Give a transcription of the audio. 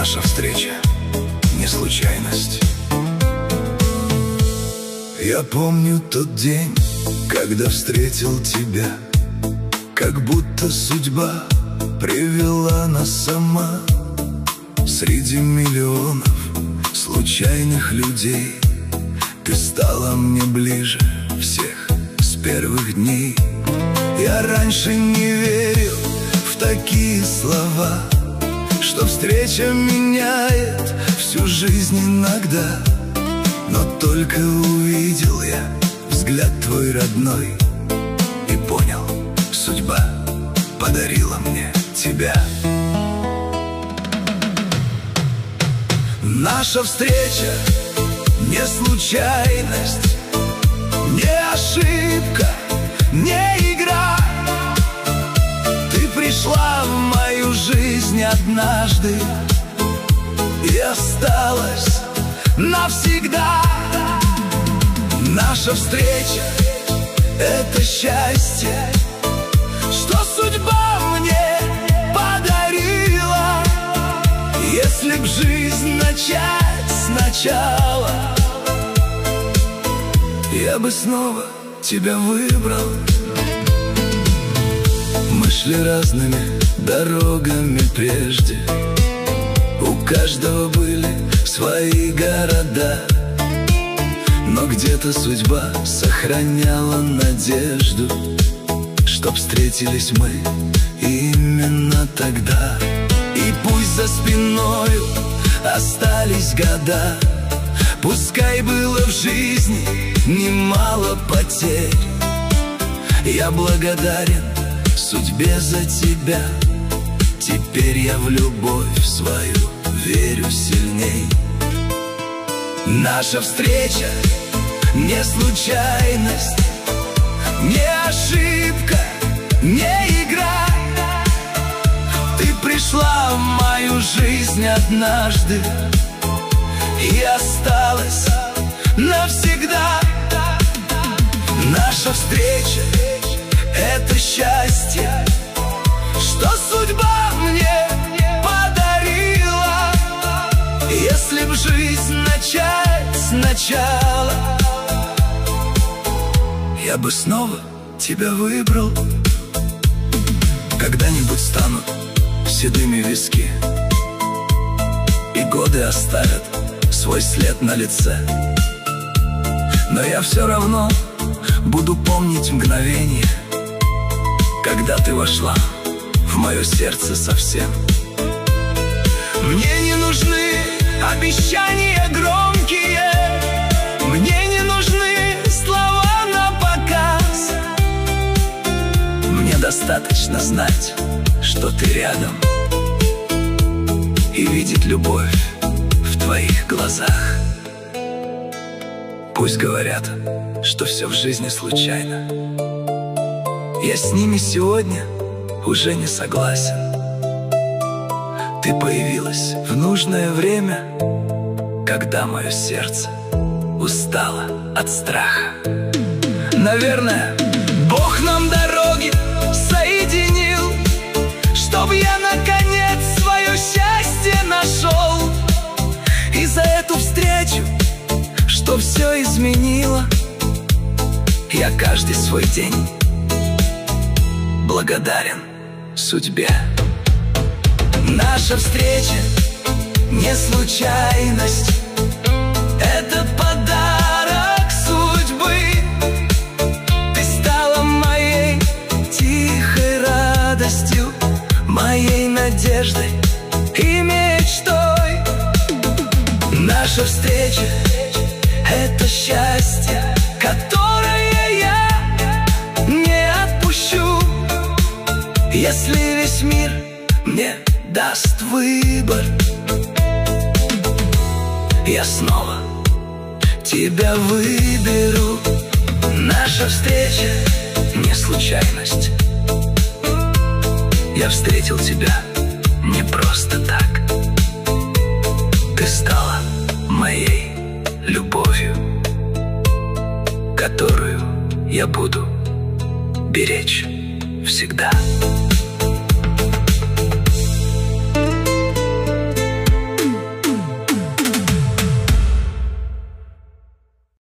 Наша встреча не случайность. Я помню тот день, когда встретил тебя, как будто судьба привела нас сама. Среди миллионов случайных людей ты стала мне ближе всех с первых дней. Я раньше не верил в такие слова, что встреча меняет всю жизнь иногда. Но только увидел я взгляд твой родной и понял, судьба подарила мне тебя. Наша встреча не случайность, не ошибка, не игра. Ты пришла в мою жизнь однажды и осталась навсегда. Наша встреча — это счастье, что судьба мне подарила. Если б жизнь начать сначала, я бы снова тебя выбрал. Мы шли разными дорогами прежде, у каждого были свои города, но где-то судьба сохраняла надежду, чтоб встретились мы именно тогда. И пусть за спиною остались года, пускай было в жизни немало потерь, я благодарен судьбе за тебя. Теперь я в любовь свою верю сильней. Наша встреча не случайность, не ошибка, не игра. Ты пришла в мою жизнь однажды и осталась навсегда. Наша встреча — это счастье, что судьба мне подарила. Если б жизнь начать сначала, я бы снова тебя выбрал. Когда-нибудь станут седыми виски, и годы оставят свой след на лице, но я все равно буду помнить мгновение, когда ты вошла в мое сердце совсем. Мне не нужны обещания громкие, мне не нужны слова на показ. Мне достаточно знать, что ты рядом, и видеть любовь в твоих глазах. Пусть говорят, что все в жизни случайно, я с ними сегодня уже не согласен. Ты появилась в нужное время, когда мое сердце устало от страха. Наверное, Бог нам дороги соединил, чтоб я наконец свое счастье нашел. И за эту встречу, что все изменило, я каждый свой день благодарен судьбе. Наша встреча не случайность, это подарок судьбы. Ты стала моей тихой радостью, моей надеждой и мечтой. Наша встреча — это счастье, которое я не отпущу. Если весь мир мне даст выбор, я снова тебя выберу. Наша встреча не случайность, я встретил тебя не просто так. Ты стала моей любовью, которую я буду беречь всегда.